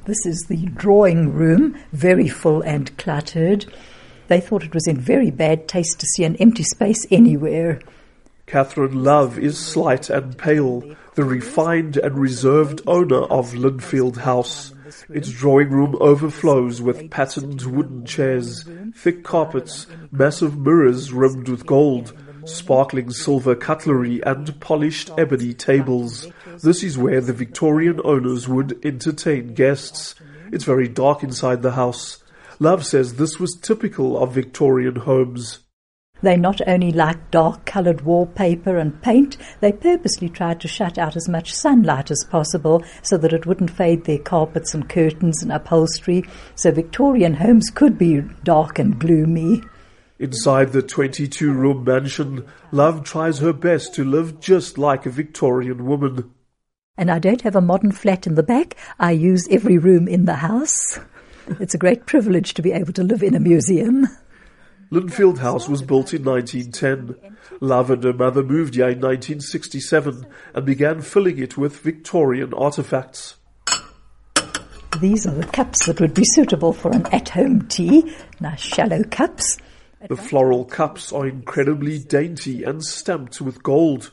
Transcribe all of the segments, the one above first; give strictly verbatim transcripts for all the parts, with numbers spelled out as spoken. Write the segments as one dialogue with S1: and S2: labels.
S1: This is the drawing room, very full and cluttered. They thought it was in very bad taste to see an empty space anywhere.
S2: Catherine Love is slight and pale, the refined and reserved owner of Linfield House. Its drawing room overflows with patterned wooden chairs, thick carpets, massive mirrors rimmed with gold, sparkling silver cutlery and polished ebony tables. This is where the Victorian owners would entertain guests. It's very dark inside the house. Love says this was typical of Victorian homes.
S1: They not only liked dark-coloured wallpaper and paint, they purposely tried to shut out as much sunlight as possible so that it wouldn't fade their carpets and curtains and upholstery, so Victorian homes could be dark and gloomy.
S2: Inside the twenty-two room mansion, Love tries her best to live just like a Victorian woman.
S1: And I don't have a modern flat in the back. I use every room in the house. It's a great privilege to be able to live in a museum.
S2: Linfield House was built in nineteen ten. Love and her mother moved here in nineteen sixty-seven and began filling it with Victorian artefacts.
S1: These are the cups that would be suitable for an at-home tea. Nice shallow cups.
S2: The floral cups are incredibly dainty and stamped with gold.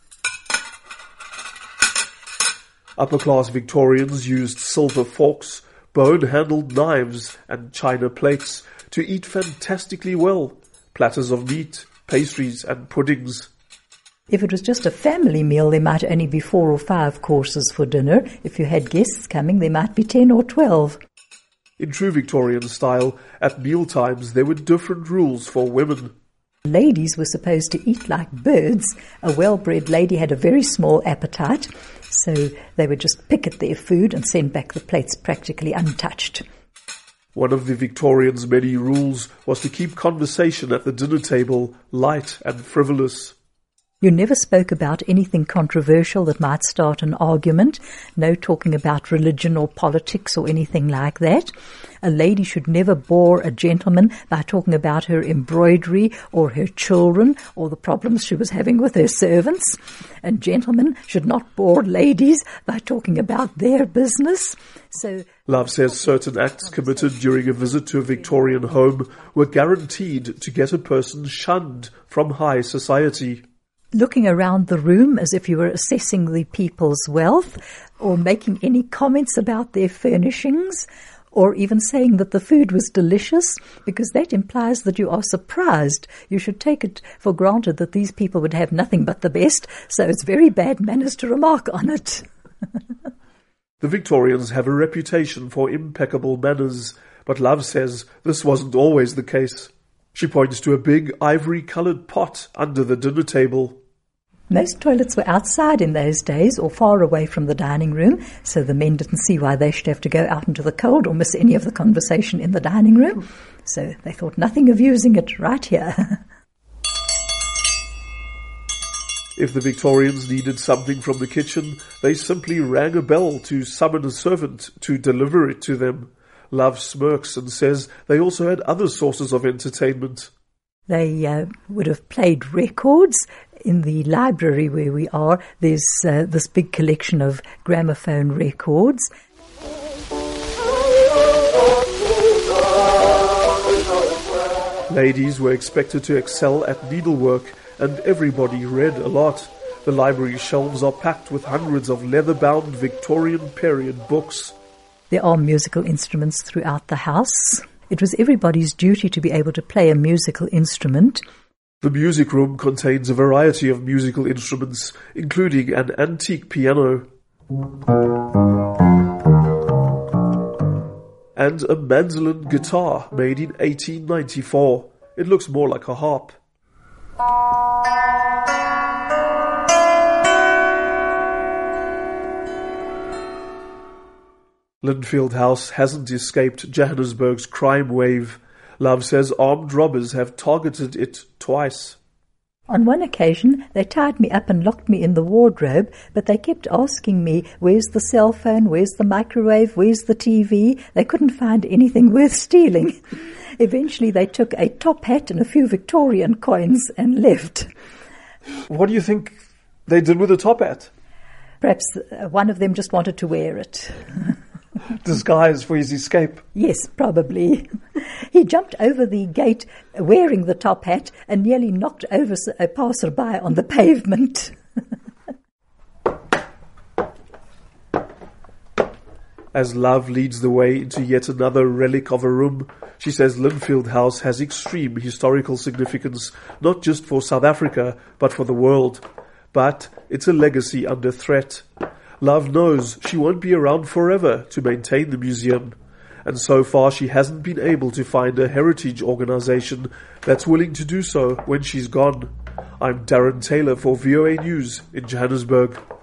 S2: Upper-class Victorians used silver forks, bone-handled knives and china plates to eat fantastically well, platters of meat, pastries and puddings.
S1: If it was just a family meal, there might only be four or five courses for dinner. If you had guests coming, there might be ten or twelve.
S2: In true Victorian style, at mealtimes there were different rules for women.
S1: Ladies were supposed to eat like birds. A well-bred lady had a very small appetite, so they would just pick at their food and send back the plates practically untouched.
S2: One of the Victorians' many rules was to keep conversation at the dinner table light and frivolous.
S1: You never spoke about anything controversial that might start an argument. No talking about religion or politics or anything like that. A lady should never bore a gentleman by talking about her embroidery or her children or the problems she was having with her servants. And gentlemen should not bore ladies by talking about their business. So,
S2: Love says certain acts committed during a visit to a Victorian home were guaranteed to get a person shunned from high society.
S1: Looking around the room as if you were assessing the people's wealth, or making any comments about their furnishings, or even saying that the food was delicious, because that implies that you are surprised. You should take it for granted that these people would have nothing but the best, so it's very bad manners to remark on it.
S2: The Victorians have a reputation for impeccable manners, but Love says this wasn't always the case. She points to a big ivory-coloured pot under the dinner table.
S1: Most toilets were outside in those days or far away from the dining room, so the men didn't see why they should have to go out into the cold or miss any of the conversation in the dining room. So they thought nothing of using it right here.
S2: If the Victorians needed something from the kitchen, they simply rang a bell to summon a servant to deliver it to them. Love smirks and says they also had other sources of entertainment.
S1: They uh, would have played records. In the library where we are, there's uh, this big collection of gramophone records.
S2: Ladies were expected to excel at needlework, and everybody read a lot. The library shelves are packed with hundreds of leather-bound Victorian period books.
S1: There are musical instruments throughout the house. It was everybody's duty to be able to play a musical instrument.
S2: The music room contains a variety of musical instruments, including an antique piano and a mandolin guitar made in eighteen ninety-four. It looks more like a harp. Linfield House hasn't escaped Johannesburg's crime wave. Love says armed robbers have targeted it twice.
S1: On one occasion, they tied me up and locked me in the wardrobe, but they kept asking me, where's the cell phone, where's the microwave, where's the T V? They couldn't find anything worth stealing. Eventually, they took a top hat and a few Victorian coins and left.
S2: What do you think they did with the top hat?
S1: Perhaps one of them just wanted to wear it.
S2: Disguise for his escape.
S1: Yes, probably. He jumped over the gate wearing the top hat and nearly knocked over a passerby on the pavement.
S2: As Love leads the way into yet another relic of a room, she says Linfield House has extreme historical significance, not just for South Africa, but for the world. But it's a legacy under threat. Love knows she won't be around forever to maintain the museum, and so far she hasn't been able to find a heritage organisation that's willing to do so when she's gone. I'm Darren Taylor for V O A News in Johannesburg.